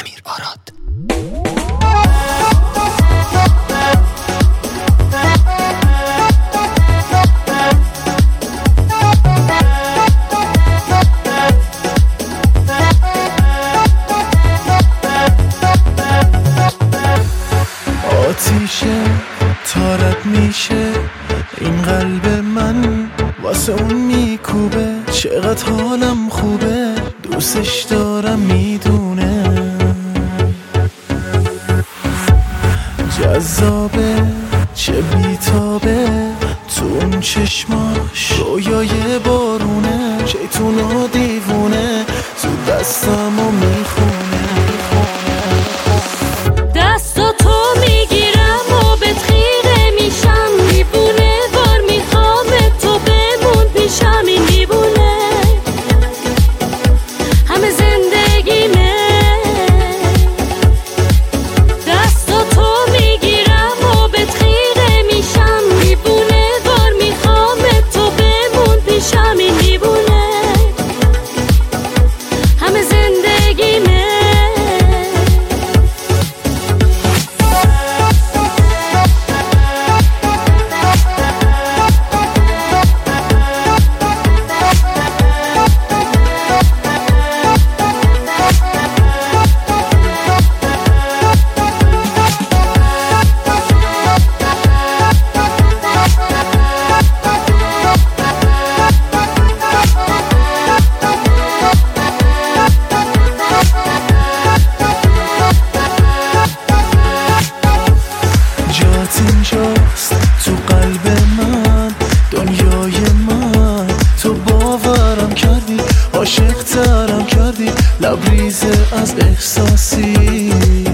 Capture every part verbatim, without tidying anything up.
امیر آراد. آتیشه تارت میشه این قلب من واسه اون میکوبه، چقدر حالم خوبه، دوستش دارم میدونه، جذابه چه بیتابه تو اون چشماش، رویای بارونه، شیطون و دیوونه تو دستمو میخونه. دستا تو میگیرم و بهت خیره میشم، دیوونه وار میخوام تو بمون پیشم، این دیوونه همه زندگیمه. دستا تو میگیرم و بهت خیره میشم، دیوونه وار میخوام تو بمون پیشم، این دیوونه همه زندگیمه. اینجاست تو قلب من، دنیای من، تو باورم کردی، عاشق ترم کردی، لبریزه از احساسی،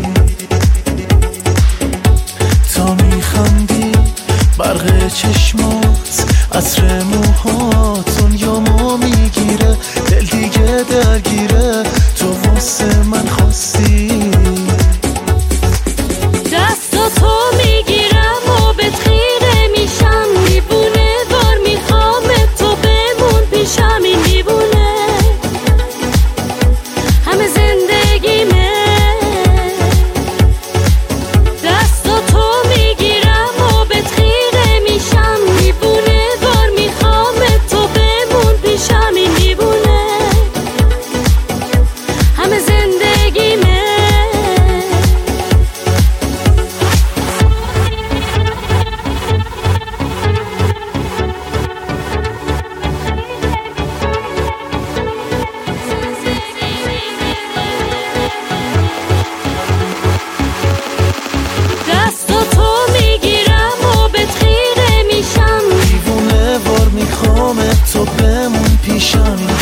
تا میخندی برق چشمات، عطر موهات دنیامو میگیره، دل دیگه درگیره، تو واسه من خواستی. دستا تو میگیرم و بهت خیره میشم، دیوونه وار میخوام تو بمون پیشم، این دیوونه همه زندگیمه. دستا تو میگیرم و بهت خیره میشم، دیوونه وار میخوام تو بمون پیشم، این دیوونه همه زندگیمه. دستا تو میگیرم و بهت خیره میشم، دیوونه وار میخوام تو بمون پیشم.